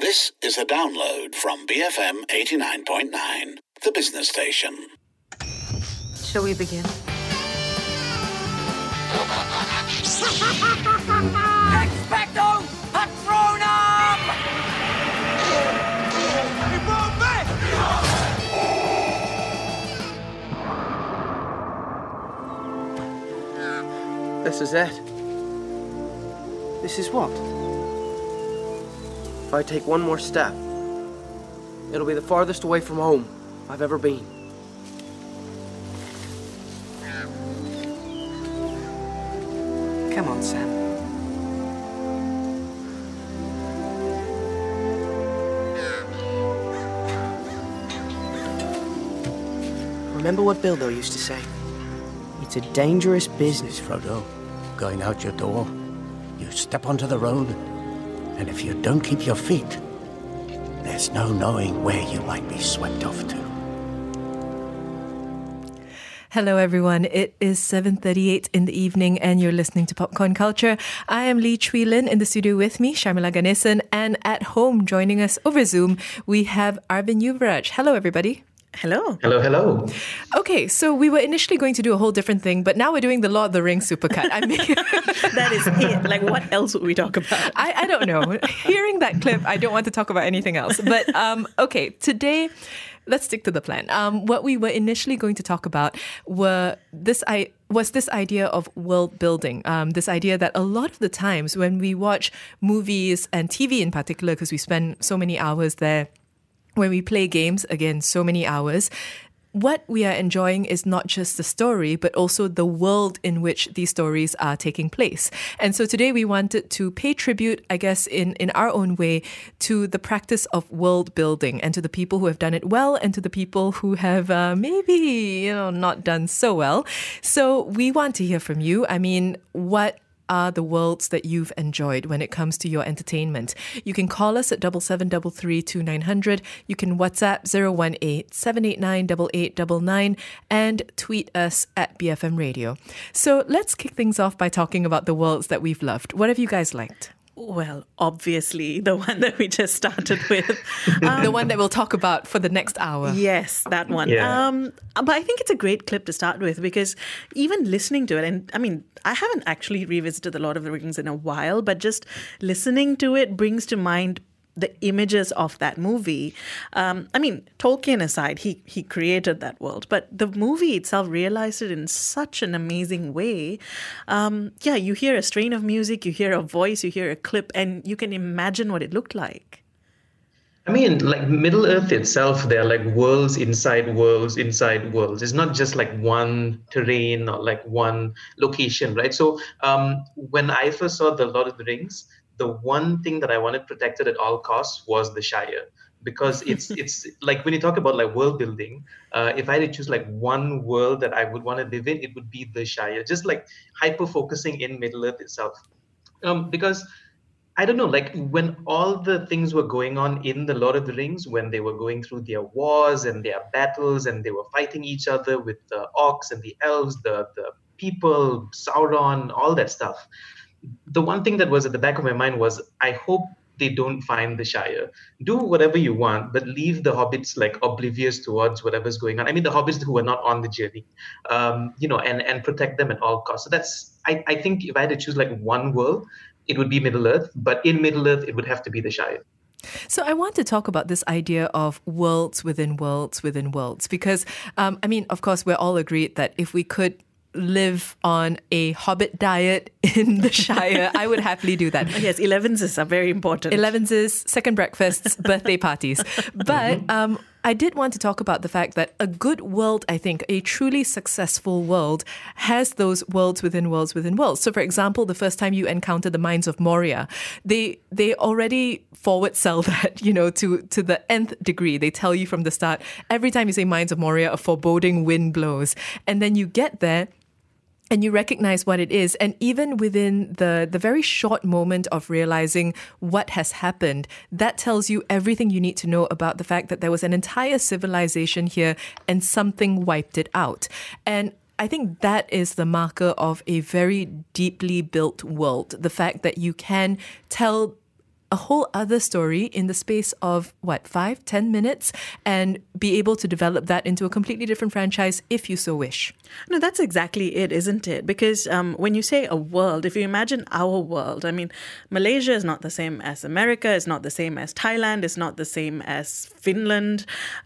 This is a download from BFM 89.9, the business station. Shall we begin? Expecto Patronum! This is it. This is what? If I take one more step, it'll be the farthest away from home I've ever been. Come on, Sam. Remember what Bilbo used to say? It's a dangerous business, Frodo, going out your door, you step onto the road, and if you don't keep your feet, there's no knowing where you might be swept off to. Hello everyone, it is 7:38 in the evening and you're listening to Popcorn Culture. I am Lee Chui Lin, in the studio with me, Sharmila Ganesan, and at home joining us over Zoom, we have Arvind Yuvraj. Hello everybody. Hello. Hello, hello. Okay, so we were initially going to do a whole different thing, but now we're doing the Lord of the Rings supercut. I mean, That is it. Like, what else would we talk about? I don't know. Hearing that clip, I don't want to talk about anything else. But okay, today, let's stick to the plan. What we were initially going to talk about was this idea of world building. This idea that a lot of the times when we watch movies and TV in particular, because we spend so many hours there, when we play games, again, so many hours, what we are enjoying is not just the story, but also the world in which these stories are taking place. And so today we wanted to pay tribute, I guess, in our own way, to the practice of world building and to the people who have done it well and to the people who have maybe, not done so well. So we want to hear from you. I mean, what are the worlds that you've enjoyed when it comes to your entertainment? You can call us at 77332900. You can WhatsApp 018-789-8899 and tweet us at BFM Radio. So let's kick things off by talking about the worlds that we've loved. What have you guys liked? Well, obviously, the one that we just started with. The one that we'll talk about for the next hour. Yes, that one. Yeah. But I think it's a great clip to start with because even listening to it, and I mean, I haven't actually revisited The Lord of the Rings in a while, but just listening to it brings to mind the images of that movie. Tolkien aside, he created that world, but the movie itself realized it in such an amazing way. You hear a strain of music, you hear a voice, you hear a clip, and you can imagine what it looked like. I mean, like Middle Earth itself, there are like worlds inside worlds inside worlds. It's not just like one terrain or like one location, right? So when I first saw The Lord of the Rings, the one thing that I wanted protected at all costs was the Shire, because it's like when you talk about like world building, if I had to choose like one world that I would want to live in, it would be the Shire, just like hyper focusing in Middle Earth itself. Because I don't know, like when all the things were going on in The Lord of the Rings, when they were going through their wars and their battles and they were fighting each other with the orcs and the elves, the people, Sauron, all that stuff. The one thing that was at the back of my mind was, I hope they don't find the Shire. Do whatever you want, but leave the hobbits like oblivious towards whatever's going on. I mean, the hobbits who are not on the journey, and protect them at all costs. So that's, I think if I had to choose like one world, it would be Middle Earth, but in Middle Earth, it would have to be the Shire. So I want to talk about this idea of worlds within worlds within worlds, because, of course, we're all agreed that if we could live on a hobbit diet in the Shire, I would happily do that. Yes, 11s are very important. 11s, second breakfasts, birthday parties. But I did want to talk about the fact that a good world, I think, a truly successful world has those worlds within worlds within worlds. So, for example, the first time you encounter the Mines of Moria, they already forward sell that, to the nth degree. They tell you from the start, every time you say Mines of Moria, a foreboding wind blows. And then you get there, and you recognize what it is. And even within the very short moment of realizing what has happened, that tells you everything you need to know about the fact that there was an entire civilization here and something wiped it out. And I think that is the marker of a very deeply built world. The fact that you can tell a whole other story in the space of 5-10 minutes and be able to develop that into a completely different franchise if you so wish. No, that's exactly it, isn't it? Because when you say a world, if you imagine our world, I mean, Malaysia is not the same as America, it's not the same as Thailand, it's not the same as Finland.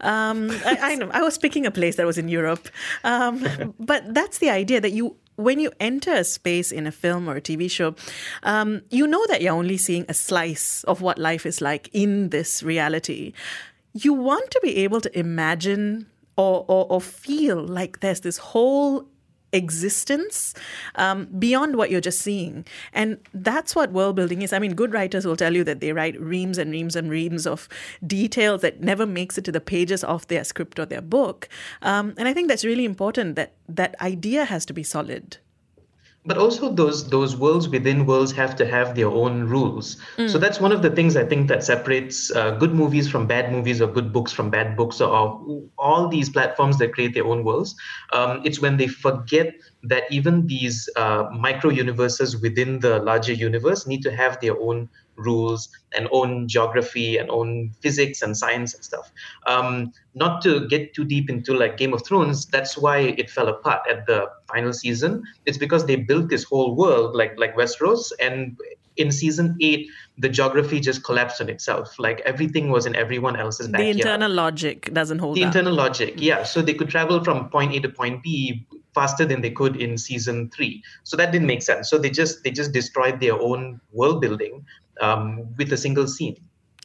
I know, I was picking a place that was in Europe. But that's the idea that when you enter a space in a film or a TV show, you know that you're only seeing a slice of what life is like in this reality. You want to be able to imagine or feel like there's this whole existence beyond what you're just seeing. And that's what world building is. I mean, good writers will tell you that they write reams and reams and reams of details that never makes it to the pages of their script or their book. And I think that's really important, that idea has to be solid. But also those worlds within worlds have to have their own rules. So that's one of the things I think that separates good movies from bad movies, or good books from bad books, or all these platforms that create their own worlds. It's when they forget that even these micro-universes within the larger universe need to have their own rules and own geography and own physics and science and stuff. Not to get too deep into like Game of Thrones, that's why it fell apart at the final season. It's because they built this whole world like Westeros, and in season 8, the geography just collapsed on itself. Like everything was in everyone else's backyard. The internal logic doesn't hold up. The internal logic, yeah. So they could travel from point A to point B faster than they could in season 3. So that didn't make sense. So they just destroyed their own world building with a single scene.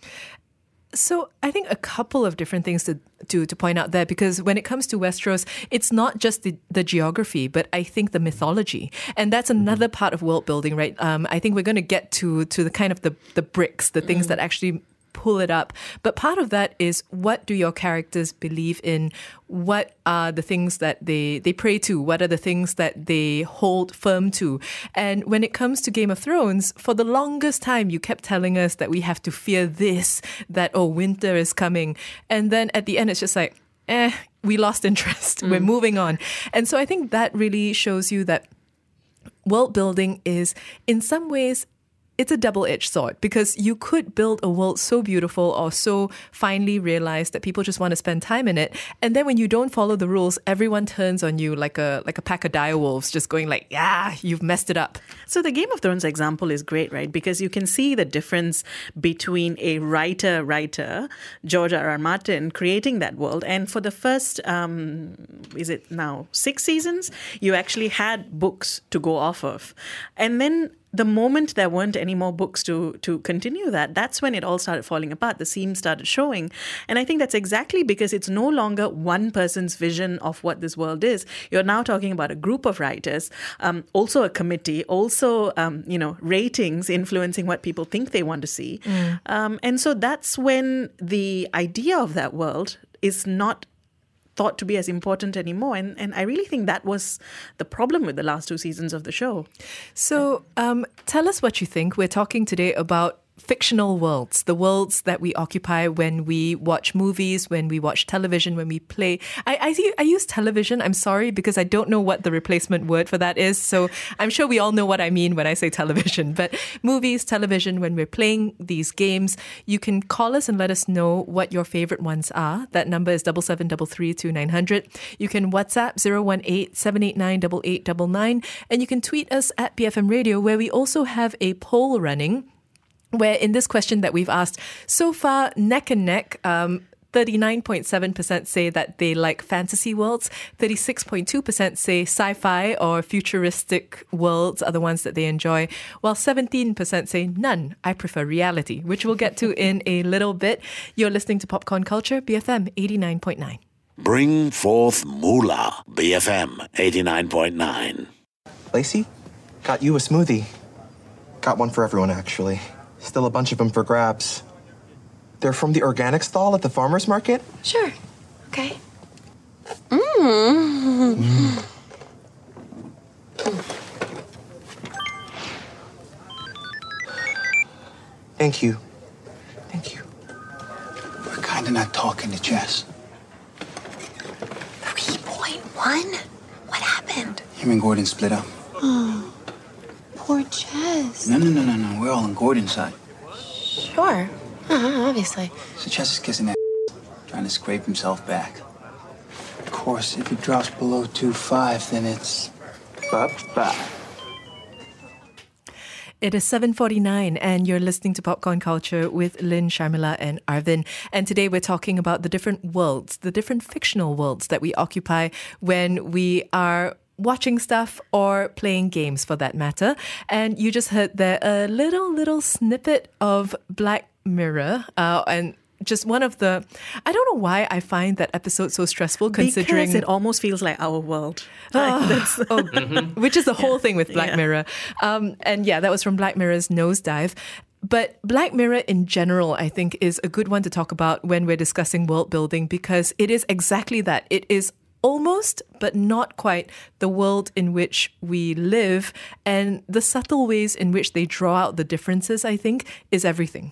So I think a couple of different things to point out there, because when it comes to Westeros, it's not just the geography, but I think the mythology. And that's another part of world building, right? I think we're going to get to the kind of the bricks, the things that actually pull it up. But part of that is, what do your characters believe in? What are the things that they pray to? What are the things that they hold firm to? And when it comes to Game of Thrones, for the longest time, you kept telling us that we have to fear this, that, winter is coming. And then at the end, it's just like, we lost interest. We're moving on. And so I think that really shows you that world building is, in some ways, it's a double-edged sword, because you could build a world so beautiful or so finely realized that people just want to spend time in it. And then when you don't follow the rules, everyone turns on you like a pack of direwolves, just going like, yeah, you've messed it up. So the Game of Thrones example is great, right? Because you can see the difference between a writer, George R.R. Martin, creating that world. And for the first, is it now 6 seasons, you actually had books to go off of. And then the moment there weren't any more books to continue that's when it all started falling apart. The seams started showing. And I think that's exactly because it's no longer one person's vision of what this world is. You're now talking about a group of writers, also a committee, also, ratings influencing what people think they want to see. And so that's when the idea of that world is not thought to be as important anymore. And I really think that was the problem with the last 2 seasons of the show. So tell us what you think. We're talking today about fictional worlds, the worlds that we occupy when we watch movies, when we watch television, when we play. I use television, I'm sorry, because I don't know what the replacement word for that is. So I'm sure we all know what I mean when I say television. But movies, television, when we're playing these games, you can call us and let us know what your favorite ones are. That number is 77332900. You can WhatsApp 018-789-8899. And you can tweet us at BFM Radio, where we also have a poll running, where in this question that we've asked, so far, neck and neck, 39.7% say that they like fantasy worlds, 36.2% say sci-fi or futuristic worlds are the ones that they enjoy, while 17% say none, I prefer reality, which we'll get to in a little bit. You're listening to Popcorn Culture, BFM 89.9. Bring forth moolah, BFM 89.9. Lacey, got you a smoothie. Got one for everyone, actually. Still a bunch of them for grabs. They're from the organic stall at the farmer's market? Sure. Okay. Thank you. Thank you. We're kinda not talking to Jess. 3.1? What happened? Him and Gordon split up. Oh, poor Jess. No. We're all on Gordon's side. Sure. Obviously. So Chess is kissing that trying to scrape himself back. Of course, if he drops below 2.5, then it's... Bye-bye. It is 7:49 and you're listening to Popcorn Culture with Lynn, Sharmila and Arvin. And today we're talking about the different worlds, the different fictional worlds that we occupy when we are watching stuff or playing games for that matter. And you just heard there a little snippet of Black Mirror and just one of the... I don't know why I find that episode so stressful considering... Because it almost feels like our world. Which is the whole thing with Black Mirror. And yeah, that was from Black Mirror's Nosedive. But Black Mirror in general, I think, is a good one to talk about when we're discussing world building because it is exactly that. It is almost, but not quite, the world in which we live. And the subtle ways in which they draw out the differences, I think, is everything.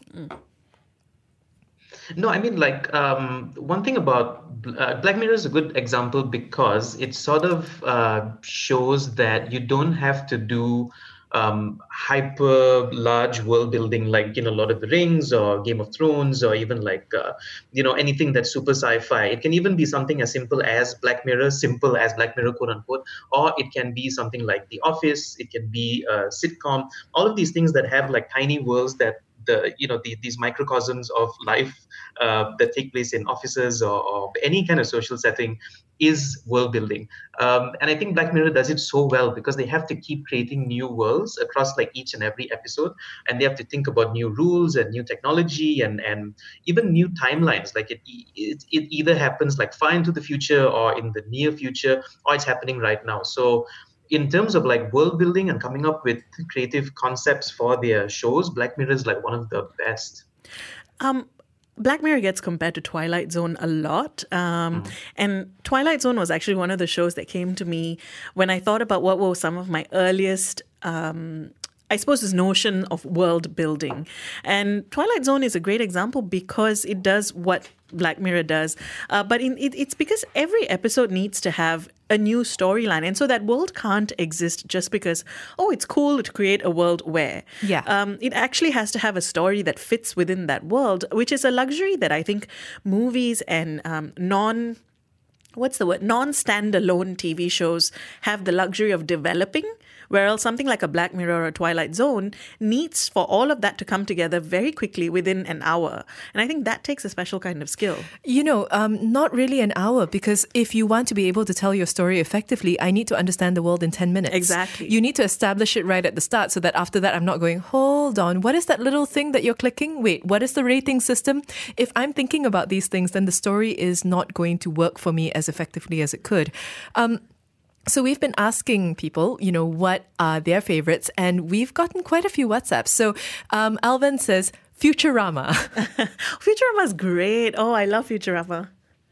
No, I mean, like, one thing about Black Mirror is a good example because it sort of shows that you don't have to do hyper large world building like, Lord of the Rings or Game of Thrones or even like, anything that's super sci-fi. It can even be something as simple as Black Mirror, quote unquote, or it can be something like The Office. It can be a sitcom. All of these things that have like tiny worlds that these microcosms of life that take place in offices or any kind of social setting is world building. And I think Black Mirror does it so well because they have to keep creating new worlds across like each and every episode. And they have to think about new rules and new technology and even new timelines. Like it either happens like far into the future or in the near future, or it's happening right now. So in terms of like world building and coming up with creative concepts for their shows, Black Mirror is like one of the best. Black Mirror gets compared to Twilight Zone a lot. And Twilight Zone was actually one of the shows that came to me when I thought about what were some of my earliest I suppose this notion of world building. And Twilight Zone is a great example because it does what Black Mirror does. But it's because every episode needs to have a new storyline. And so that world can't exist just because, it's cool to create a world where. Yeah. It actually has to have a story that fits within that world, which is a luxury that I think movies and non-standalone TV shows have the luxury of developing. Whereas something like a Black Mirror or a Twilight Zone needs for all of that to come together very quickly within an hour. And I think that takes a special kind of skill. Not really an hour, because if you want to be able to tell your story effectively, I need to understand the world in 10 minutes. Exactly. You need to establish it right at the start so that after that I'm not going, hold on, what is that little thing that you're clicking? Wait, what is the rating system? If I'm thinking about these things, then the story is not going to work for me as effectively as it could. So we've been asking people, what are their favorites, and we've gotten quite a few WhatsApps. So Alvin says, Futurama. Futurama's great. Oh, I love Futurama.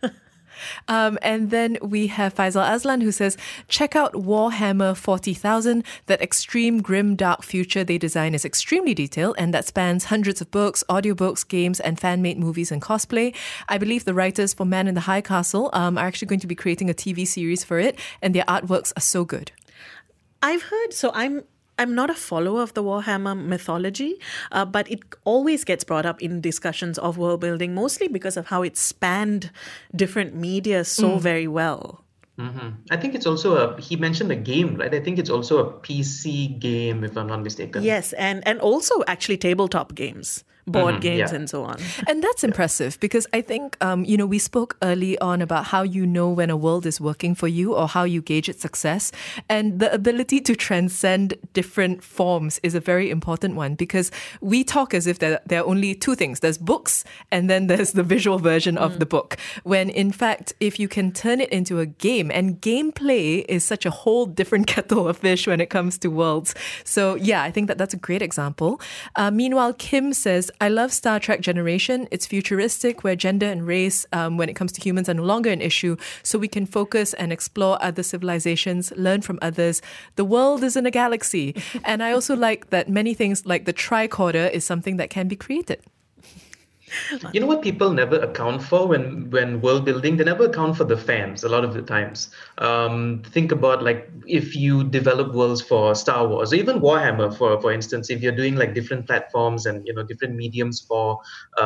And then we have Faisal Aslan who says, check out Warhammer 40,000. That extreme, grim, dark future they design is extremely detailed, and that spans hundreds of books, audiobooks, games, and fan-made movies and cosplay. I believe the writers for Man in the High Castle are actually going to be creating a TV series for it, and their artworks are so good. I've heard, so I'm not a follower of the Warhammer mythology, but it always gets brought up in discussions of world building, mostly because of how it spanned different media so very well. Mm-hmm. I think it's also he mentioned a game, right? I think it's also a PC game, if I'm not mistaken. Yes, and also actually tabletop games. Board games and so on. And that's impressive because I think, we spoke early on about how you know when a world is working for you or how you gauge its success. And the ability to transcend different forms is a very important one because we talk as if there are only two things. There's books and then there's the visual version of the book. When in fact, if you can turn it into a game, and gameplay is such a whole different kettle of fish when it comes to worlds. So yeah, I think that's a great example. Meanwhile, Kim says, I love Star Trek Generation. It's futuristic where gender and race, when it comes to humans, are no longer an issue. So we can focus and explore other civilizations, learn from others. The world is in a You know what people never account for when world building? They never account for the fans a lot of the times. Think about like if you develop worlds for Star Wars or even Warhammer, for instance, if you're doing like different platforms and different mediums for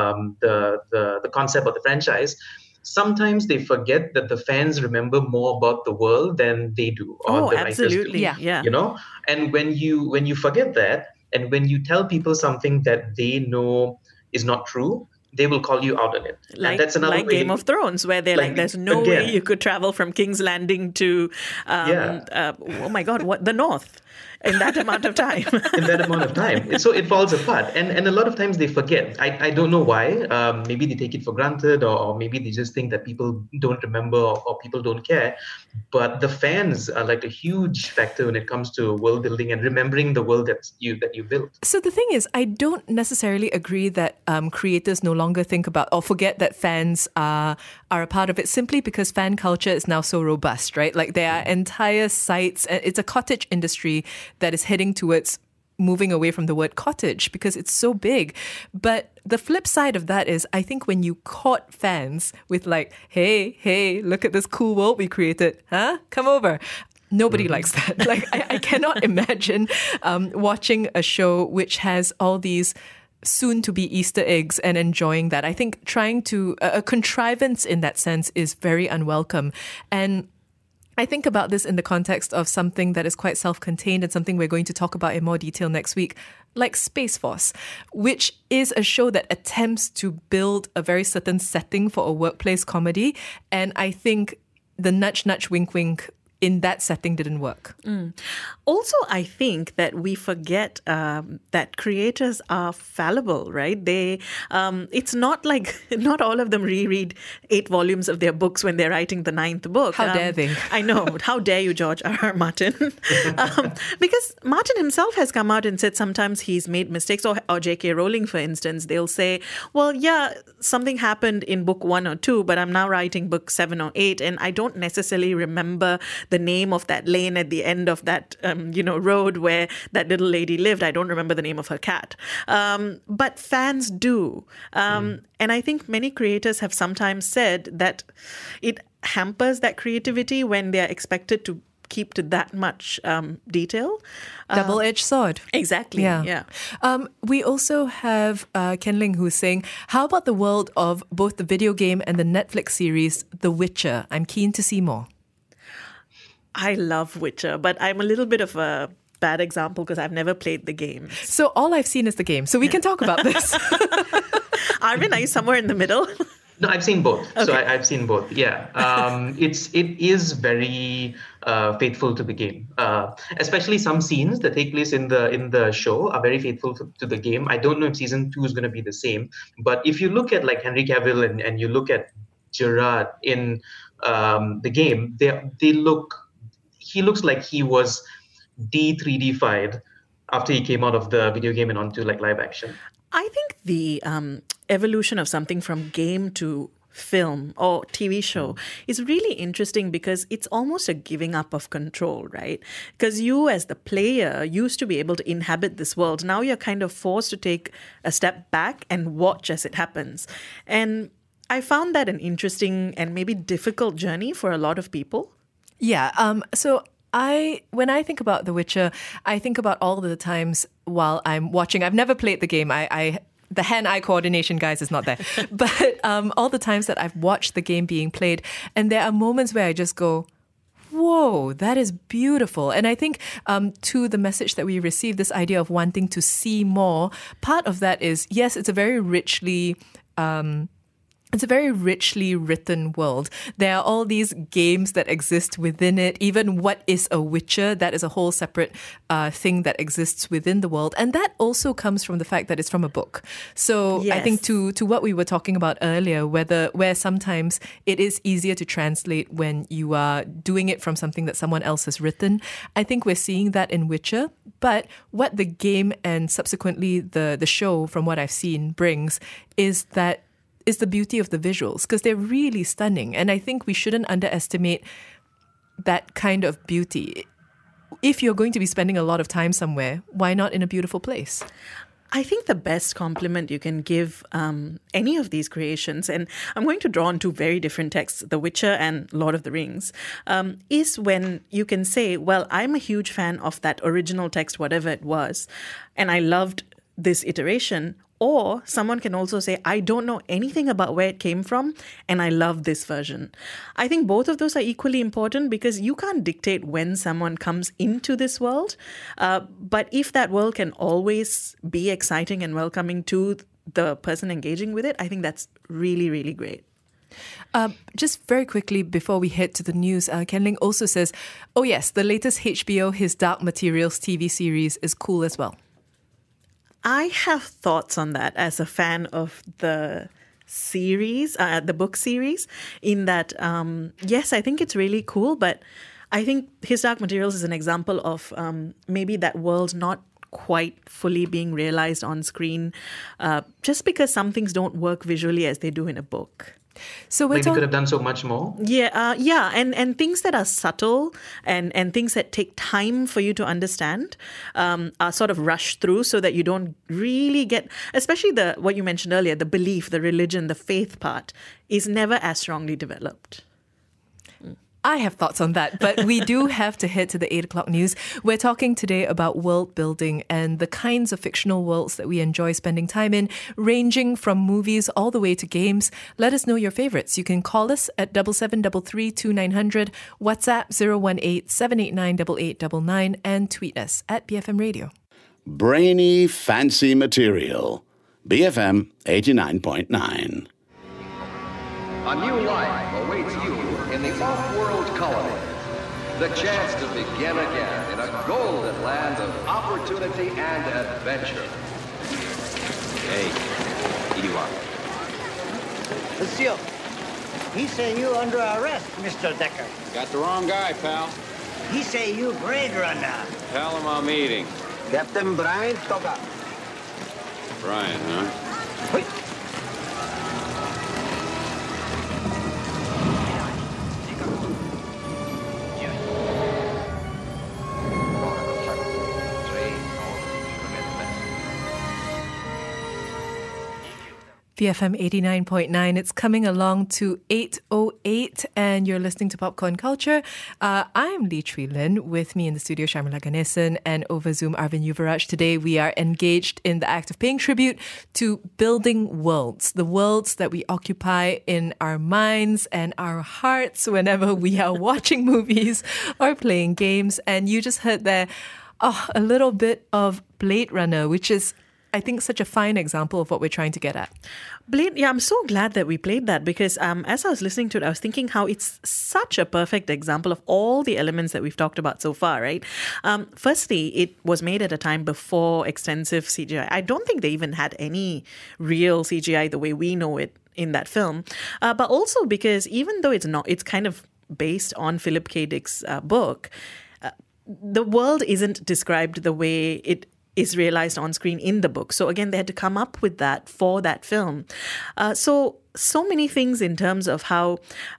the concept of the franchise. Sometimes they forget that the fans remember more about the world than they do, or the absolutely, writers do. yeah. And when you forget that, and when you tell people something that they know is not true, they will call you out on it. Like, and that's another way. Game of Thrones, where they're like, there's no way you could travel from King's Landing to, oh my God, what the North in that amount of time. So it falls apart. And a lot of times they forget. I don't know why. Maybe they take it for granted, or maybe they just think that people don't remember or people don't care. But the fans are like a huge factor when it comes to world building and remembering the world that you built. So the thing is, I don't necessarily agree that creators no longer think about or forget that fans are a part of it, simply because fan culture is now so robust, right? Like there are entire sites, it's a cottage industry that is heading towards moving away from the word cottage because it's so big. But the flip side of that is, I think when you caught fans with like, hey, look at this cool world we created, huh? Come over. Nobody likes that. Like I cannot imagine watching a show which has all these soon-to-be Easter eggs and enjoying that. I think trying to, a contrivance in that sense is very unwelcome. And I think about this in the context of something that is quite self-contained and something we're going to talk about in more detail next week, like Space Force, which is a show that attempts to build a very certain setting for a workplace comedy. And I think the nudge, wink, wink in that setting didn't work. Also, I think that we forget that creators are fallible, right? It's not like, not all of them reread 8 volumes of their books when they're writing the 9th book. How dare they? I know. How dare you, George R.R. Martin? Because Martin himself has come out and said sometimes he's made mistakes, or J.K. Rowling, for instance, they'll say, well, yeah, something happened in book 1 or 2, but I'm now writing book 7 or 8, and I don't necessarily remember the name of that lane at the end of that, road where that little lady lived. I don't remember the name of her cat. But fans do. And I think many creators have sometimes said that it hampers that creativity when they're expected to keep to that much detail. Double-edged sword. Exactly. Yeah. We also have Ken Ling who's saying, how about the world of both the video game and the Netflix series The Witcher? I'm keen to see more. I love Witcher, but I'm a little bit of a bad example because I've never played the game. So all I've seen is the game. So we can talk about this. Arvin, are you somewhere in the middle? No, I've seen both. Okay. So I've seen both. Yeah, it is very faithful to the game. Especially some scenes that take place in the show are very faithful to the game. I don't know if season 2 is going to be the same, but if you look at like Henry Cavill and you look at Gerard in the game, he looks like he was de-3D-fied after he came out of the video game and onto like live action. I think the evolution of something from game to film or TV show is really interesting because it's almost a giving up of control, right? Because you as the player used to be able to inhabit this world. Now you're kind of forced to take a step back and watch as it happens. And I found that an interesting and maybe difficult journey for a lot of people. Yeah. So when I think about The Witcher, I think about all the times while I'm watching. I've never played the game. The hand-eye coordination, guys, is not there. But all the times that I've watched the game being played, and there are moments where I just go, whoa, that is beautiful. And I think to the message that we received, this idea of wanting to see more, part of that is, yes, it's a very richly written world. There are all these games that exist within it. Even what is a Witcher, that is a whole separate thing that exists within the world. And that also comes from the fact that it's from a book. So yes. I think to what we were talking about earlier, where sometimes it is easier to translate when you are doing it from something that someone else has written. I think we're seeing that in Witcher. But what the game and subsequently the show, from what I've seen, brings is the beauty of the visuals, because they're really stunning. And I think we shouldn't underestimate that kind of beauty. If you're going to be spending a lot of time somewhere, why not in a beautiful place? I think the best compliment you can give any of these creations, and I'm going to draw on two very different texts, The Witcher and Lord of the Rings, is when you can say, well, I'm a huge fan of that original text, whatever it was, and I loved this iteration. Or someone can also say, I don't know anything about where it came from, and I love this version. I think both of those are equally important because you can't dictate when someone comes into this world. But if that world can always be exciting and welcoming to the person engaging with it, I think that's really, really great. Just very quickly before we head to the news, Ken Ling also says, oh yes, the latest HBO, His Dark Materials TV series is cool as well. I have thoughts on that as a fan of the series, the book series, in that, yes, I think it's really cool, but I think His Dark Materials is an example of maybe that world not quite fully being realized on screen, just because some things don't work visually as they do in a book. So they could have done so much more. Yeah, and things that are subtle and things that take time for you to understand are sort of rushed through so that you don't really get, especially what you mentioned earlier, the belief, the religion, the faith part is never as strongly developed. I have thoughts on that, but we do have to head to the 8 o'clock news. We're talking today about world building and the kinds of fictional worlds that we enjoy spending time in, ranging from movies all the way to games. Let us know your favorites. You can call us at 7733 WhatsApp 018-789-8899, and tweet us at BFM Radio. Brainy, fancy material. BFM 89.9. A new life awaits you in the off-world colony. The chance to begin again in a golden land of opportunity and adventure. Hey, Idiwa. Monsieur, he say you under arrest, Mr. Decker. Got the wrong guy, pal. He say you Blade Runner. Tell him I'm eating. Captain Brian Toga. Brian, huh? Wait. BFM 89.9. It's coming along to 8:08 and you're listening to Popcorn Culture. I'm Lee Chui Lin. With me in the studio, Sharmila Ganesan, and over Zoom, Arvind Yuvaraj. Today, we are engaged in the act of paying tribute to building worlds, the worlds that we occupy in our minds and our hearts whenever we are watching movies or playing games. And you just heard there a little bit of Blade Runner, which is, I think, such a fine example of what we're trying to get at. Blade, yeah, I'm so glad that we played that because as I was listening to it, I was thinking how it's such a perfect example of all the elements that we've talked about so far, right? Firstly, it was made at a time before extensive CGI. I don't think they even had any real CGI the way we know it in that film. But also because even though it's kind of based on Philip K. Dick's book, the world isn't described the way it is realized on screen in the book. So again, they had to come up with that for that film. So many things in terms of how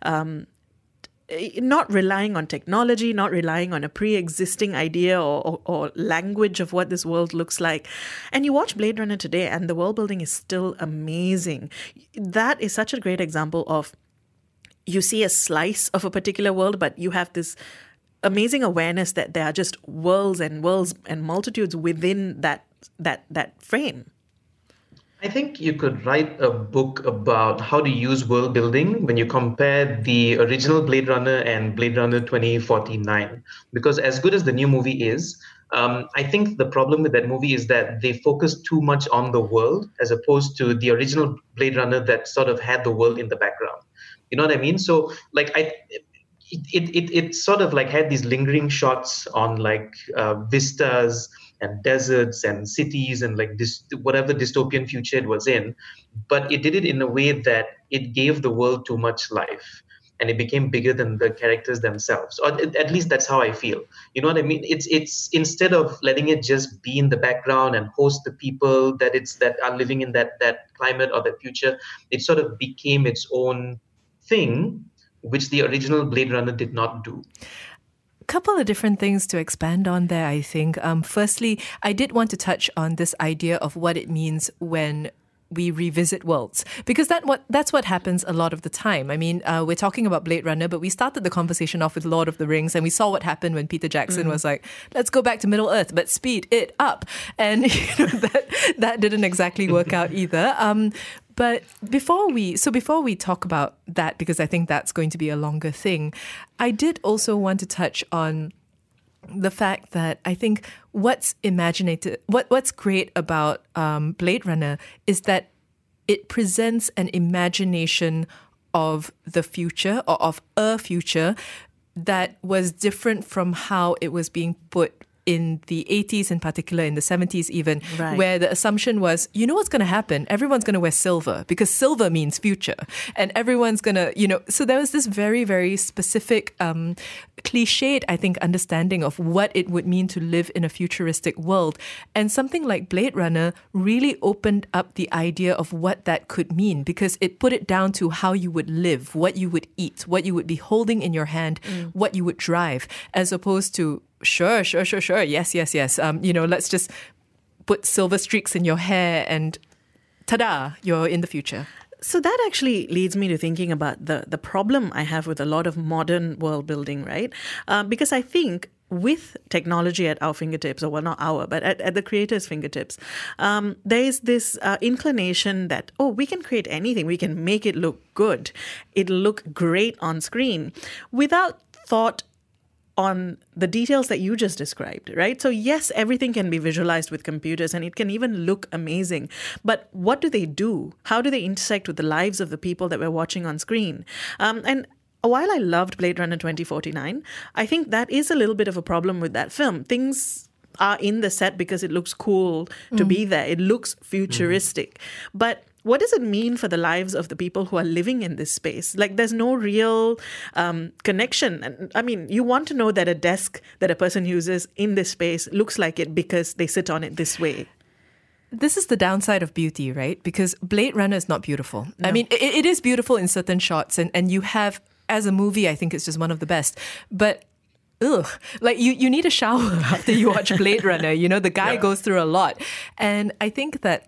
not relying on technology, not relying on a pre-existing idea or language of what this world looks like. And you watch Blade Runner today and the world building is still amazing. That is such a great example of you see a slice of a particular world, but you have this amazing awareness that there are just worlds and multitudes within that frame. I think you could write a book about how to use world building when you compare the original Blade Runner and Blade Runner 2049. Because as good as the new movie is, I think the problem with that movie is that they focus too much on the world as opposed to the original Blade Runner that sort of had the world in the background. You know what I mean? So like it sort of like had these lingering shots on like vistas and deserts and cities and like this whatever dystopian future it was in, but it did it in a way that it gave the world too much life and it became bigger than the characters themselves, or at least that's how I feel. You know what I mean? It's instead of letting it just be in the background and host the people that are living in that climate or that future, it sort of became its own thing, which the original Blade Runner did not do. couple of different things to expand on there, I think. Firstly, I did want to touch on this idea of what it means when we revisit worlds, because that's what happens a lot of the time. I mean, we're talking about Blade Runner, but we started the conversation off with Lord of the Rings, and we saw what happened when Peter Jackson was like, let's go back to Middle Earth, but speed it up. And that didn't exactly work out either. But before we talk about that, because I think that's going to be a longer thing, I did also want to touch on the fact that I think what's great about Blade Runner is that it presents an imagination of the future, or of a future that was different from how it was being put in the 80s in particular, in the 70s even, where the assumption was, you know what's going to happen? Everyone's going to wear silver because silver means future. And everyone's going to, so there was this very, very specific, cliched, I think, understanding of what it would mean to live in a futuristic world. And something like Blade Runner really opened up the idea of what that could mean, because it put it down to how you would live, what you would eat, what you would be holding in your hand, what you would drive, as opposed to Sure. Yes. Let's just put silver streaks in your hair and ta-da, you're in the future. So that actually leads me to thinking about the problem I have with a lot of modern world building, right? Because I think with technology at our fingertips, or well, not our, but at the creator's fingertips, there is this inclination that, we can create anything. We can make it look good. It'll look great on screen without thought on the details that you just described, right? So yes, everything can be visualized with computers and it can even look amazing. But what do they do? How do they intersect with the lives of the people that we're watching on screen? And while I loved Blade Runner 2049, I think that is a little bit of a problem with that film. Things are in the set because it looks cool to be there. It looks futuristic. But what does it mean for the lives of the people who are living in this space? Like, there's no real connection. And I mean, you want to know that a desk that a person uses in this space looks like it because they sit on it this way. This is the downside of beauty, right? Because Blade Runner is not beautiful. No. I mean, it is beautiful in certain shots, and you have, as a movie, I think it's just one of the best. But like you need a shower after you watch Blade Runner. The guy goes through a lot. And I think that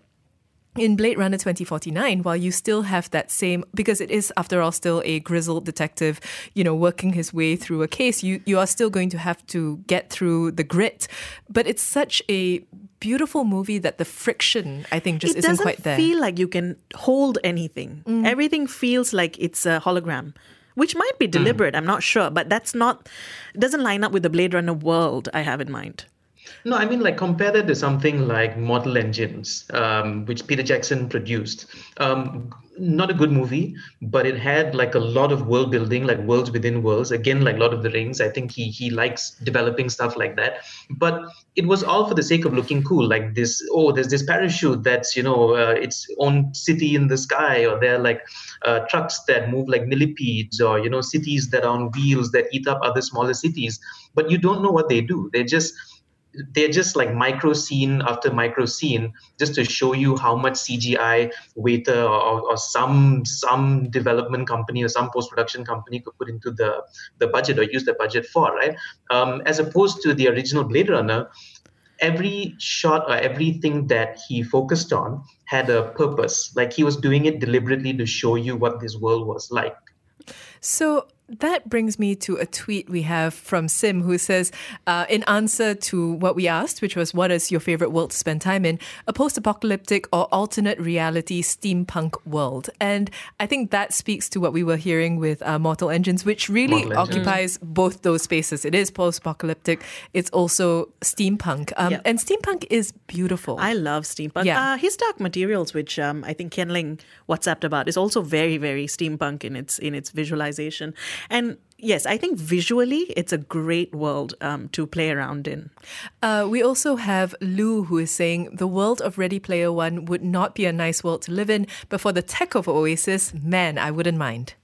in Blade Runner 2049, while you still have that same, because it is, after all, still a grizzled detective, working his way through a case, you are still going to have to get through the grit. But it's such a beautiful movie that the friction, I think, just isn't quite there. It doesn't feel like you can hold anything. Everything feels like it's a hologram, which might be deliberate, I'm not sure, but it doesn't line up with the Blade Runner world I have in mind. No, I mean, like, compare that to something like Mortal Engines, which Peter Jackson produced. Not a good movie, but it had like a lot of world building, like worlds within worlds. Again, like Lord of the Rings, I think he likes developing stuff like that. But it was all for the sake of looking cool. Like this, there's this parachute that's, its own city in the sky, or there are like trucks that move like millipedes, or, cities that are on wheels that eat up other smaller cities. But you don't know what they do. They're just like micro scene after micro scene, just to show you how much CGI waiter or some development company or some post-production company could put into the budget, or use the budget for, right? As opposed to the original Blade Runner, every shot or everything that he focused on had a purpose. Like, he was doing it deliberately to show you what this world was like. So that brings me to a tweet we have from Sim, who says, in answer to what we asked, which was, what is your favorite world to spend time in? A post-apocalyptic or alternate reality steampunk world. And I think that speaks to what we were hearing with Mortal Engines, which really occupies both those spaces. It is post-apocalyptic. It's also steampunk. And steampunk is beautiful. I love steampunk. Yeah. His Dark Materials, which I think Ken Ling WhatsApped about, is also very, very steampunk in its visualization. And yes, I think visually it's a great world to play around in. We also have Lou, who is saying the world of Ready Player One would not be a nice world to live in, but for the tech of Oasis, man, I wouldn't mind.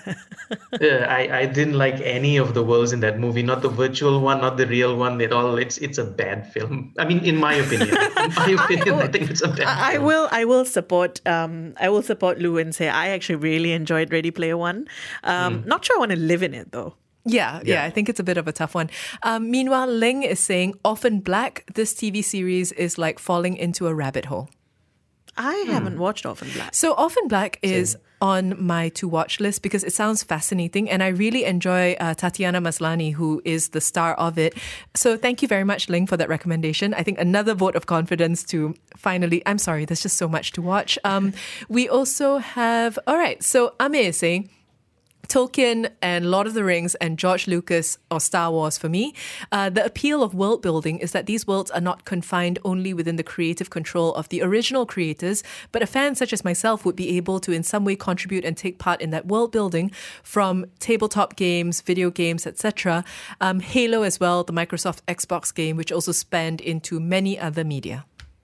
I didn't like any of the worlds in that movie, not the virtual one, not the real one at all. It's a bad film. I mean, in my opinion, I think it's a bad film. I will support Lou and say I actually really enjoyed Ready Player One. Not sure I want to live in it though. Yeah, I think it's a bit of a tough one. Meanwhile, Ling is saying, Orphan Black, this TV series is like falling into a rabbit hole. I haven't watched Orphan Black. So Orphan Black is on my to-watch list because it sounds fascinating and I really enjoy Tatiana Maslany, who is the star of it. So thank you very much, Ling, for that recommendation. I think another vote of confidence to finally... I'm sorry, there's just so much to watch. We also have... All right, so Amir is saying... Tolkien and Lord of the Rings and George Lucas or Star Wars for me. The appeal of world building is that these worlds are not confined only within the creative control of the original creators, but a fan such as myself would be able to in some way contribute and take part in that world building from tabletop games, video games, etc. Halo as well, the Microsoft Xbox game, which also spanned into many other media.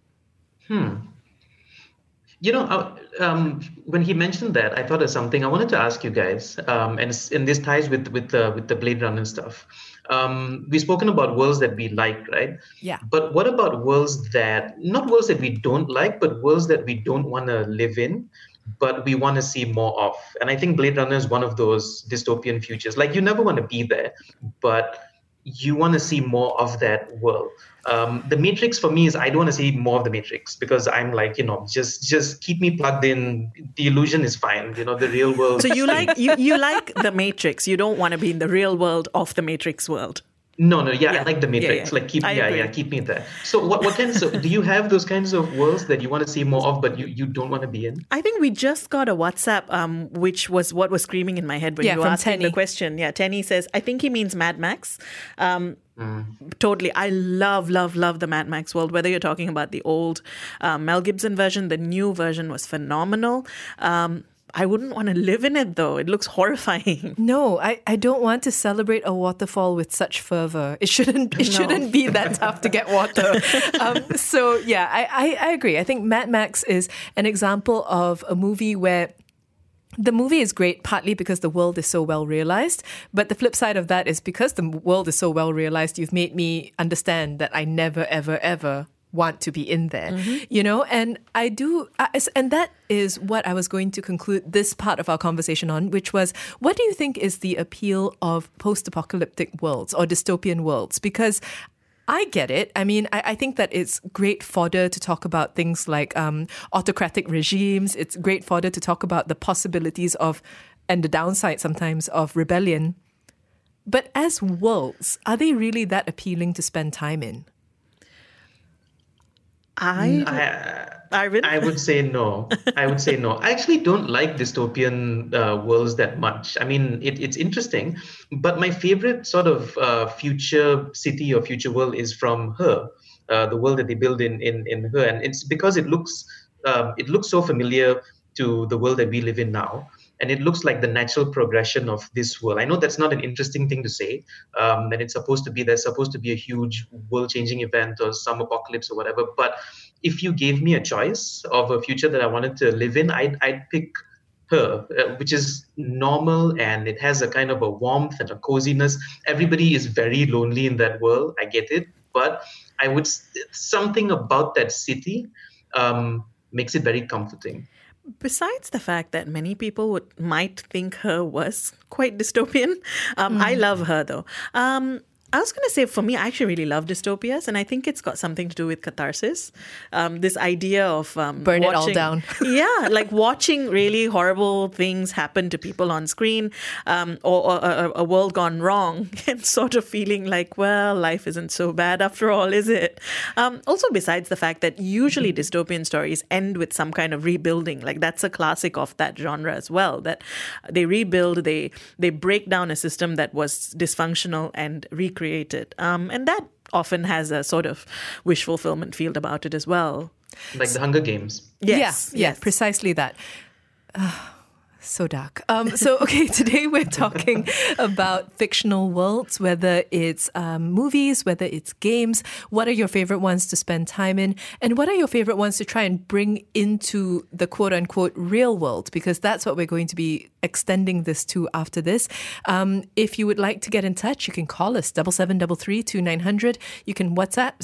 You know, when he mentioned that, I thought of something I wanted to ask you guys, and this ties with the Blade Runner stuff. We've spoken about worlds that we like, right? Yeah. But what about worlds that, not worlds that we don't like, but worlds that we don't want to live in, but we want to see more of? And I think Blade Runner is one of those dystopian futures. Like, you never want to be there, but you want to see more of that world. The Matrix for me is I don't want to see more of the Matrix because I'm like, just keep me plugged in. The illusion is fine. The real world. So you like you like the Matrix. You don't want to be in the real world of the Matrix world. No, I like the Matrix. Like keep me there. So what do you have those kinds of worlds that you want to see more of, but you don't want to be in? I think we just got a WhatsApp, which was what was screaming in my head when you were asking the question. Yeah, Tenny says, I think he means Mad Max. Totally. I love the Mad Max world, whether you're talking about the old Mel Gibson version, the new version was phenomenal. I wouldn't want to live in it, though. It looks horrifying. No, I don't want to celebrate a waterfall with such fervor. It shouldn't be that tough to get water. So, yeah, I agree. I think Mad Max is an example of a movie where the movie is great partly because the world is so well realized, but the flip side of that is because the world is so well realized, you've made me understand that I never, ever, ever want to be in there, and I do, and that is what I was going to conclude this part of our conversation on, which was, what do you think is the appeal of post-apocalyptic worlds or dystopian worlds? Because I get it. I mean, I think that it's great fodder to talk about things like autocratic regimes. It's great fodder to talk about the possibilities of, and the downside sometimes, of rebellion. But as worlds, are they really that appealing to spend time in? I would say no. I actually don't like dystopian worlds that much. I mean, it's interesting, but my favorite sort of future city or future world is from Her, the world that they build in Her, and it's because it looks so familiar to the world that we live in now. And it looks like the natural progression of this world. I know that's not an interesting thing to say, and there's supposed to be a huge world-changing event or some apocalypse or whatever. But if you gave me a choice of a future that I wanted to live in, I'd pick Her, which is normal, and it has a kind of a warmth and a coziness. Everybody is very lonely in that world. I get it, but something about that city makes it very comforting. Besides the fact that many people might think Her was quite dystopian, I love Her, though. I was going to say, for me, I actually really love dystopias, and I think it's got something to do with catharsis. This idea of burn it all down. Yeah, like watching really horrible things happen to people on screen, or a world gone wrong, and sort of feeling like, well, life isn't so bad after all, is it? Also, besides the fact that usually dystopian stories end with some kind of rebuilding, like that's a classic of that genre as well, that they rebuild, they break down a system that was dysfunctional and recreate it. And that often has a sort of wish fulfillment feel about it as well. Like the Hunger Games. Yes. Yeah, precisely that. So dark. Okay, today we're talking about fictional worlds, whether it's movies, whether it's games. What are your favorite ones to spend time in? And what are your favorite ones to try and bring into the quote-unquote real world? Because that's what we're going to be extending this to after this. If you would like to get in touch, you can call us 7733-2900. You can WhatsApp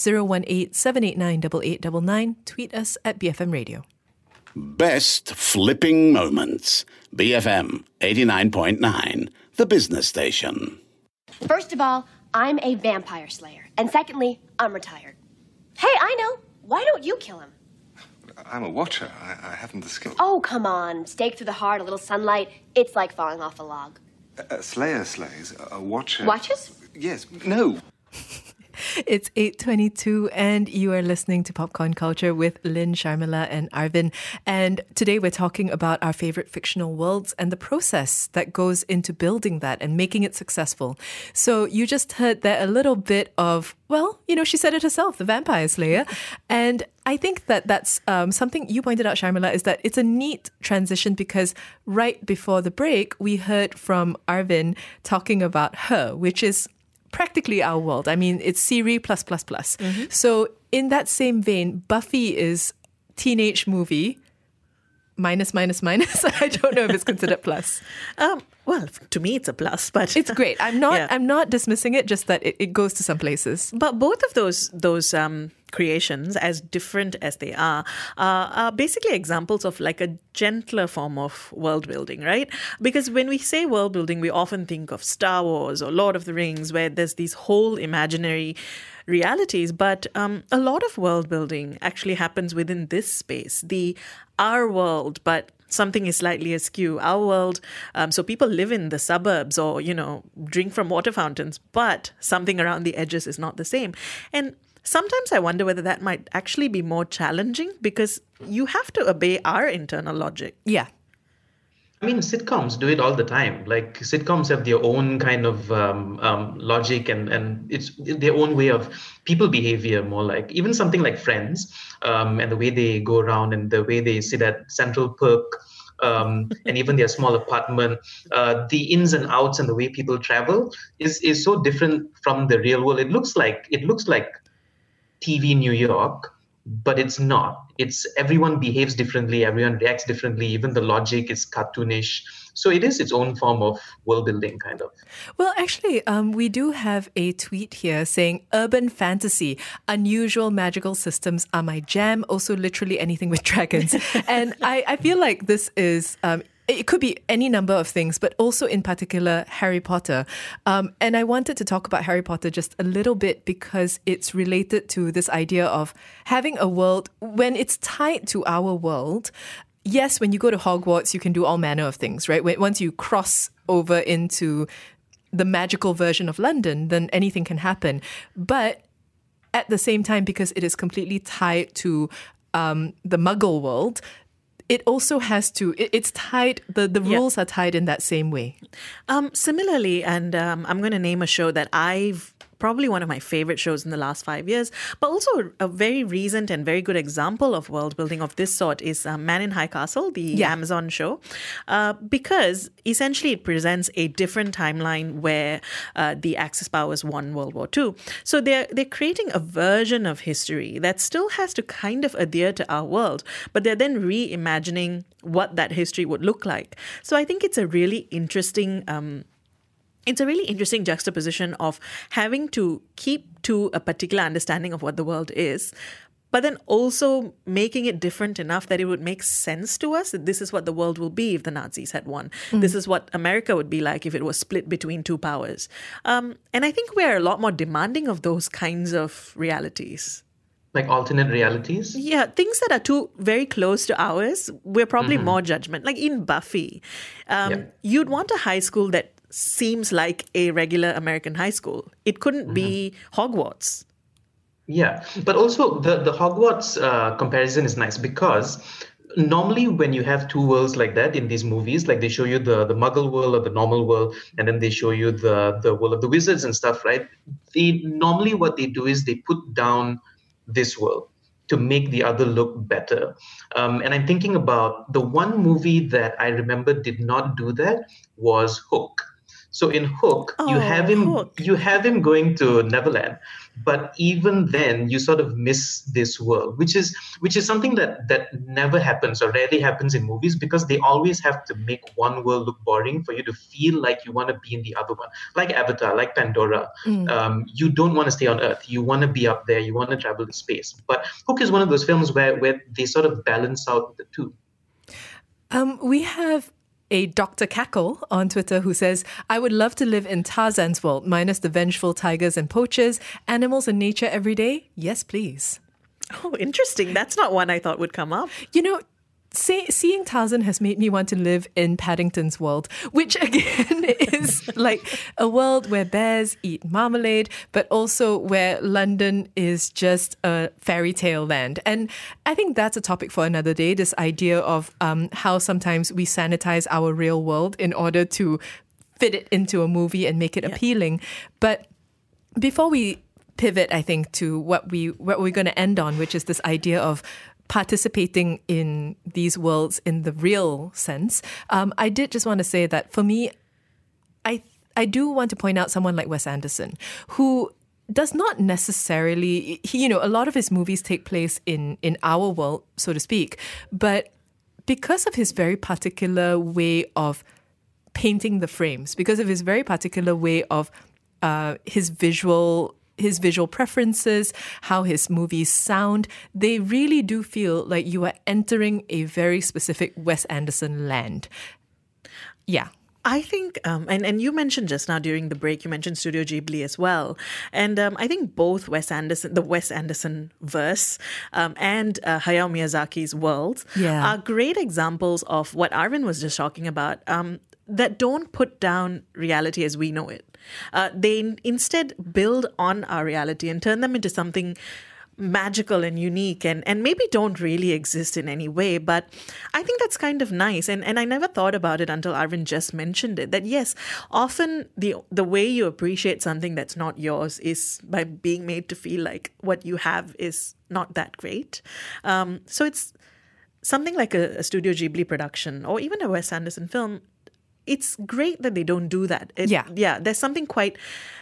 018-789-8899. Tweet us at BFM Radio. Best flipping moments. BFM 89.9, the business station. First of all, I'm a vampire slayer. And secondly, I'm retired. Hey, I know. Why don't you kill him? I'm a watcher. I haven't the skill. Oh, come on. Stake through the heart, a little sunlight. It's like falling off a log. A slayer slays. A watcher... Watches? Yes. No. It's 8:22 and you are listening to Popcorn Culture with Lynn, Sharmila and Arvin. And today we're talking about our favorite fictional worlds and the process that goes into building that and making it successful. So you just heard there a little bit of, well, you know, she said it herself, the Vampire Slayer. And I think that that's something you pointed out, Sharmila, is that it's a neat transition because right before the break, we heard from Arvin talking about Her, which is practically our world. I mean, it's Siri plus plus plus. So in that same vein, Buffy is teenage movie minus minus minus. I don't know if it's considered plus. Well, to me, it's a plus, but it's great. I'm not dismissing it. Just that it goes to some places. But both of those creations, as different as they are basically examples of like a gentler form of world building, right? Because when we say world building, we often think of Star Wars or Lord of the Rings, where there's these whole imaginary realities. But a lot of world building actually happens within this space, our world, but something is slightly askew. Our world, so people live in the suburbs or, you know, drink from water fountains, but something around the edges is not the same. And sometimes I wonder whether that might actually be more challenging because you have to obey our internal logic. Yeah. I mean, sitcoms do it all the time. Like sitcoms have their own kind of logic and it's their own way of people behavior, more like even something like Friends and the way they go around and the way they sit at Central Perk and even their small apartment, the ins and outs and the way people travel is so different from the real world. It looks like TV New York, but it's not. It's everyone behaves differently, everyone reacts differently, even the logic is cartoonish. So it is its own form of world building, kind of. Well, actually, we do have a tweet here saying, urban fantasy, unusual magical systems are my jam, also literally anything with dragons. And I feel like this is... it could be any number of things, but also in particular Harry Potter. And I wanted to talk about Harry Potter just a little bit because it's related to this idea of having a world when it's tied to our world. Yes, when you go to Hogwarts, you can do all manner of things, right? Once you cross over into the magical version of London, then anything can happen. But at the same time, because it is completely tied to the Muggle world, it also has to, it's tied, the rules are tied in that same way. Similarly, and I'm going to name a show that probably one of my favorite shows in the last 5 years, but also a very recent and very good example of world building of this sort is Man in High Castle, the Amazon show, because essentially it presents a different timeline where the Axis powers won World War II. So they're creating a version of history that still has to kind of adhere to our world, but they're then reimagining what that history would look like. So I think it's a really interesting juxtaposition of having to keep to a particular understanding of what the world is, but then also making it different enough that it would make sense to us that this is what the world will be if the Nazis had won. This is what America would be like if it was split between two powers. And I think we're a lot more demanding of those kinds of realities. Like alternate realities? Yeah, things that are too very close to ours, we're probably more judgment. Like in Buffy, you'd want a high school that seems like a regular American high school. It couldn't be Hogwarts. Yeah, but also the Hogwarts comparison is nice because normally when you have two worlds like that in these movies, like they show you the Muggle world or the normal world, and then they show you the world of the wizards and stuff, right? Normally what they do is they put down this world to make the other look better. And I'm thinking about the one movie that I remember did not do that was Hook. So in Hook, you have him going to Neverland, but even then you sort of miss this world, which is something that never happens or rarely happens in movies because they always have to make one world look boring for you to feel like you want to be in the other one. Like Avatar, like Pandora, you don't want to stay on Earth. You want to be up there. You want to travel to space. But Hook is one of those films where they sort of balance out the two. We have a Dr. Cackle on Twitter who says, I would love to live in Tarzan's world, minus the vengeful tigers and poachers, animals and nature every day. Yes, please. Oh, interesting. That's not one I thought would come up. You know, seeing Tarzan has made me want to live in Paddington's world, which again is like a world where bears eat marmalade, but also where London is just a fairy tale land. And I think that's a topic for another day, this idea of how sometimes we sanitize our real world in order to fit it into a movie and make it appealing. But before we pivot, I think, to what we're going to end on, which is this idea of participating in these worlds in the real sense. I did just want to say that for me, I do want to point out someone like Wes Anderson, who does not necessarily, a lot of his movies take place in our world, so to speak, but because of his very particular way of painting the frames, because of his very particular way of his visual preferences, how his movies sound, they really do feel like you are entering a very specific Wes Anderson land. Yeah. I think, and you mentioned just now during the break, you mentioned Studio Ghibli as well. And I think both the Wes Anderson verse and Hayao Miyazaki's worlds are great examples of what Arvind was just talking about, that don't put down reality as we know it. They instead build on our reality and turn them into something magical and unique and maybe don't really exist in any way. But I think that's kind of nice. And I never thought about it until Arvind just mentioned it, that yes, often the way you appreciate something that's not yours is by being made to feel like what you have is not that great. So it's something like a Studio Ghibli production or even a Wes Anderson film. It's great that they don't do that. Yeah, there's something quite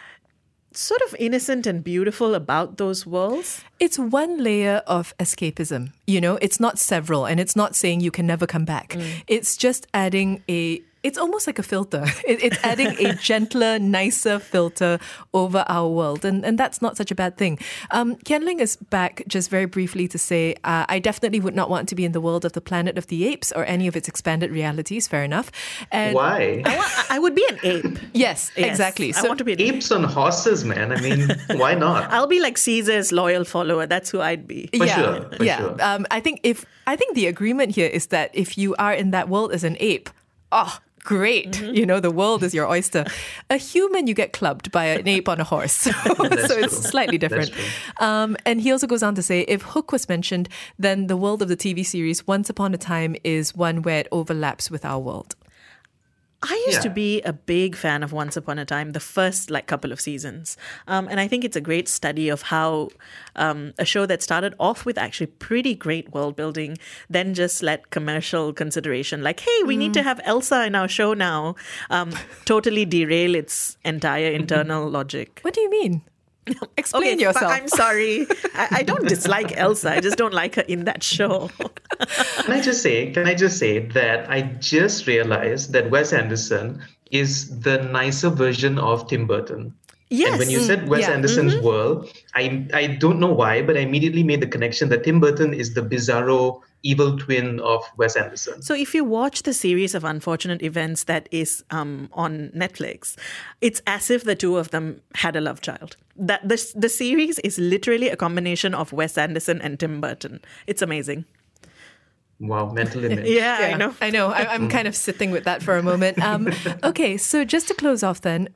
sort of innocent and beautiful about those worlds. It's one layer of escapism, it's not several, and it's not saying you can never come back. It's just adding it's almost like a filter. It's adding a gentler, nicer filter over our world. And that's not such a bad thing. Kian-Ling is back just very briefly to say, I definitely would not want to be in the world of the Planet of the Apes or any of its expanded realities. Fair enough. And why? I would be an ape. Yes, exactly. I want to be an apes on horses, man. I mean, why not? I'll be like Caesar's loyal follower. That's who I'd be. For sure. I think the agreement here is that if you are in that world as an ape, great. The world is your oyster. A human, you get clubbed by an ape on a horse. So it's slightly different. And he also goes on to say, if Hook was mentioned, then the world of the TV series Once Upon a Time is one where it overlaps with our world. I used to be a big fan of Once Upon a Time, the first couple of seasons. And I think it's a great study of how a show that started off with actually pretty great world building, then just let commercial consideration, like, hey, we need to have Elsa in our show now, totally derail its entire internal logic. What do you mean? Explain yourself. I'm sorry. I don't dislike Elsa. I just don't like her in that show. Can I just say that I just realized that Wes Anderson is the nicer version of Tim Burton. Yes. And when you said Wes Anderson's world, I don't know why, but I immediately made the connection that Tim Burton is the bizarro evil twin of Wes Anderson. So if you watch the series of unfortunate events that is on Netflix, it's as if the two of them had a love child. That the series is literally a combination of Wes Anderson and Tim Burton. It's amazing. Wow, mental image. Yeah, I know. I'm kind of sitting with that for a moment. Okay, so just to close off then,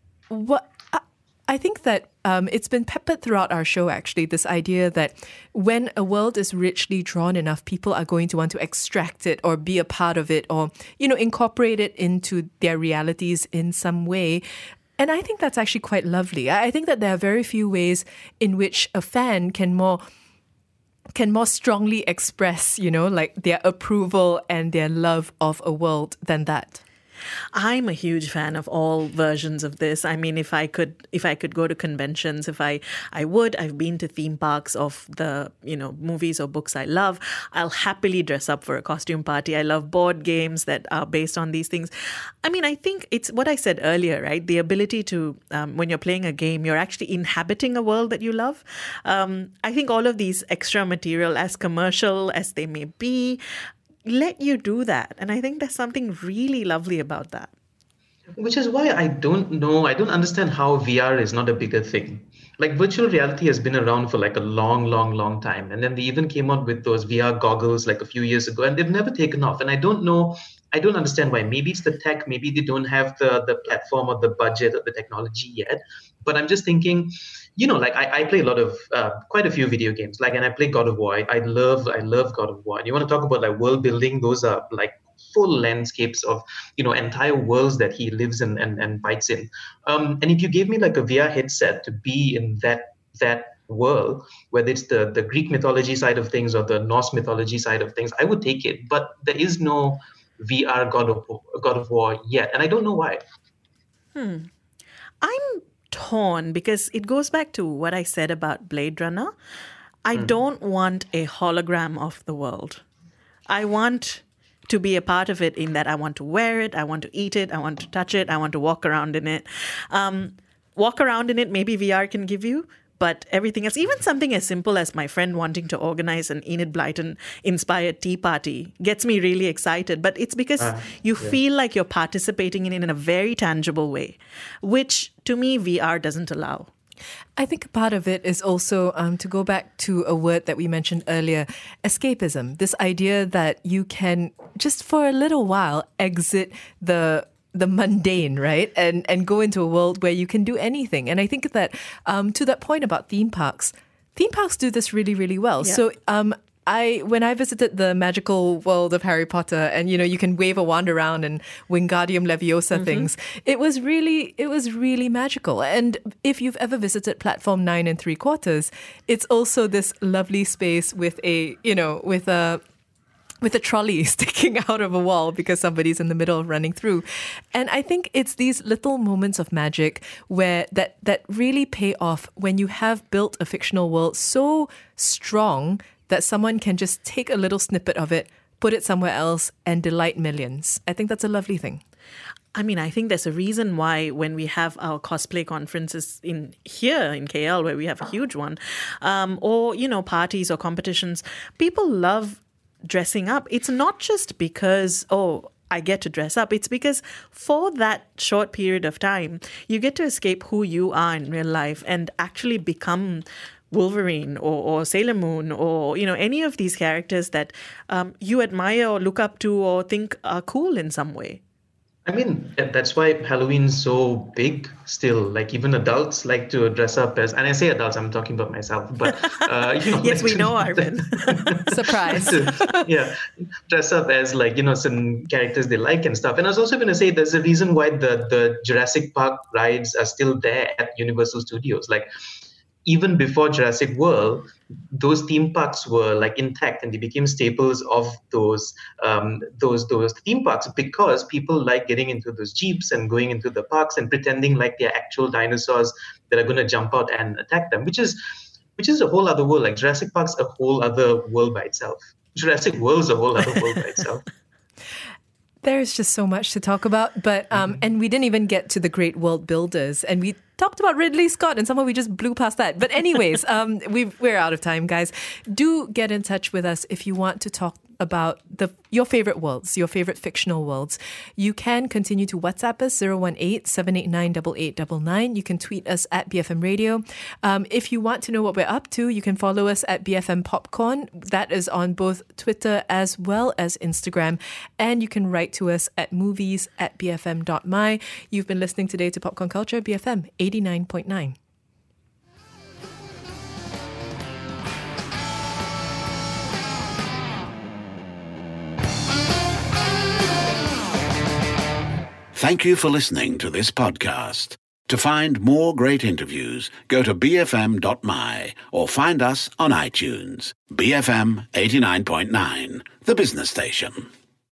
I think that it's been peppered throughout our show, actually, this idea that when a world is richly drawn enough, people are going to want to extract it or be a part of it or, incorporate it into their realities in some way. And I think that's actually quite lovely. I think that there are very few ways in which a fan can more strongly express, their approval and their love of a world than that. I'm a huge fan of all versions of this. I mean, if I could go to conventions, I would. I've been to theme parks of the, movies or books I love. I'll happily dress up for a costume party. I love board games that are based on these things. I mean, I think it's what I said earlier, right? The ability to, when you're playing a game, you're actually inhabiting a world that you love. I think all of these extra material, as commercial as they may be, let you do that. And I think there's something really lovely about that. Which is why I don't understand how VR is not a bigger thing. Like virtual reality has been around for like a long time. And then they even came out with those VR goggles like a few years ago, and they've never taken off. And I don't understand why. Maybe it's the tech, maybe they don't have the platform or the budget or the technology yet. But I'm just thinking, like I play quite a few video games, and I play God of War. I love God of War. And you want to talk about like world building? Those are like full landscapes of entire worlds that he lives in and bites in. And if you gave me like a VR headset to be in that world, whether it's the Greek mythology side of things or the Norse mythology side of things, I would take it. But there is no VR God of War yet, and I don't know why. I'm torn because it goes back to what I said about Blade Runner. I don't want a hologram of the world. I want to be a part of it in that I want to wear it, I want to eat it, I want to touch it, I want to walk around in it. Maybe VR can give you, but everything else, even something as simple as my friend wanting to organize an Enid Blyton-inspired tea party gets me really excited. But it's because you feel like you're participating in it in a very tangible way, which to me VR doesn't allow. I think a part of it is also, to go back to a word that we mentioned earlier, escapism. This idea that you can, just for a little while, exit the mundane, right? And go into a world where you can do anything. And I think that to that point about theme parks do this really, really well. Yeah. So when I visited the magical world of Harry Potter, and you can wave a wand around and Wingardium Leviosa things, it was really magical. And if you've ever visited Platform 9 3/4, it's also this lovely space with a trolley sticking out of a wall because somebody's in the middle of running through. And I think it's these little moments of magic where that really pay off when you have built a fictional world so strong that someone can just take a little snippet of it, put it somewhere else, and delight millions. I think that's a lovely thing. I mean, I think there's a reason why when we have our cosplay conferences here in KL, where we have a huge one, or, parties or competitions, people love dressing up. It's not just because, I get to dress up. It's because for that short period of time, you get to escape who you are in real life and actually become Wolverine or Sailor Moon or, any of these characters that you admire or look up to or think are cool in some way. I mean, that's why Halloween's so big still. Like even adults like to dress up as, and I say adults, I'm talking about myself, but yes, we know, Arvind. Surprise. Dress up as some characters they like and stuff. And I was also going to say there's a reason why the Jurassic Park rides are still there at Universal Studios. Like even before Jurassic World, those theme parks were intact, and they became staples of those theme parks because people like getting into those jeeps and going into the parks and pretending like they're actual dinosaurs that are going to jump out and attack them, which is a whole other world. Like Jurassic Park's a whole other world by itself. Jurassic World's a whole other world by itself. There's just so much to talk about, but and we didn't even get to the great world builders, and we talked about Ridley Scott, and somehow we just blew past that. But anyways, we're out of time, guys. Do get in touch with us if you want to talk about your favorite worlds, your favorite fictional worlds. You can continue to WhatsApp us 018-789-8899. You can tweet us at BFM Radio. If you want to know what we're up to, you can follow us at BFM Popcorn. That is on both Twitter as well as Instagram. And you can write to us at movies@bfm.my. You've been listening today to Popcorn Culture, BFM 89.9. Thank you for listening to this podcast. To find more great interviews, go to bfm.my or find us on iTunes. BFM 89.9, the business station.